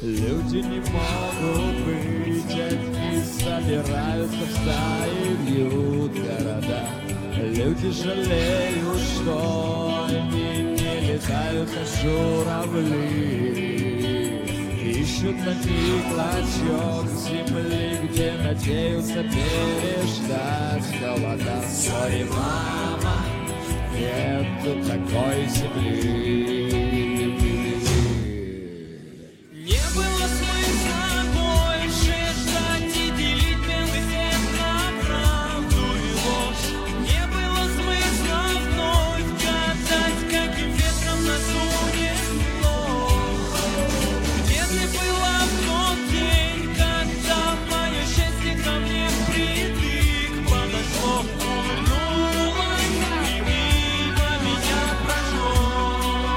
Люди не могут быть одни, собираются в стаи, бьют города. Люди жалеют, что они не летают, как журавли. Ищут на них клочок земли, где надеются переждать холода. Сори, мама, нету такой земли. Не было смысла больше ждать и делить белый свет на правду и ложь. Не было смысла вновь гадать, каким ветром нас унесло. Где ты была в тот день, когда мое счастье ко мне впритык подошло? Улыбнулась и мимо меня прошло.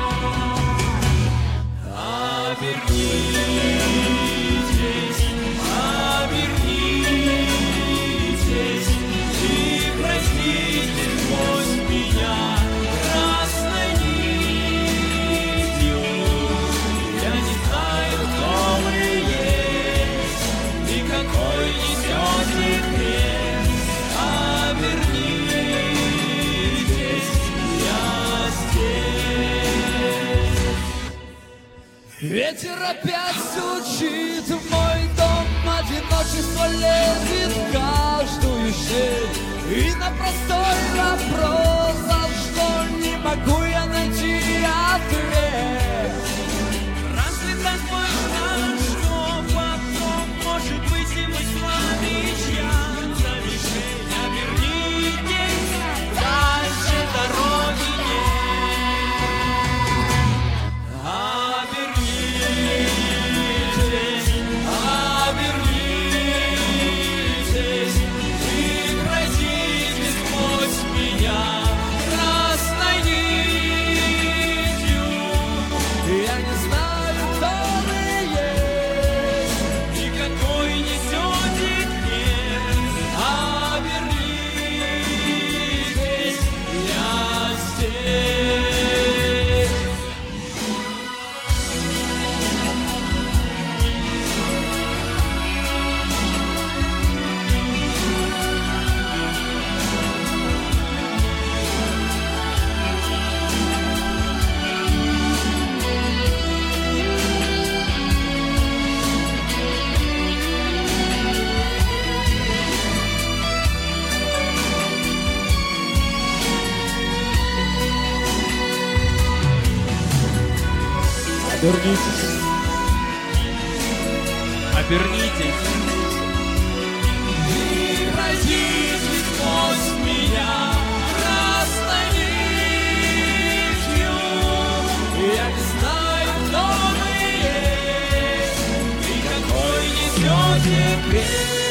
Обернись, обернитесь и простите сквозь меня красной нитью. Я не знаю, кто вы есть и какой несете крест. Обернитесь, я здесь. Ветер опять стучит в мой дом, одиночество лезет в каждую щель. И на простой вопрос, за что не могу я найти ответ. Разве так важно, что потом, может быть, и мы с вами чья-то мишень? Обернитесь, дальше дороги нет. Обернитесь и пройдите сквозь меня красной нитью. Я не знаю, кто вы есть И какой несете крест. Обернитесь, я здесь. Обернитесь. Обернитесь и пройдите сквозь меня красной нитью. Я не знаю, кто вы есть и какой несете крест.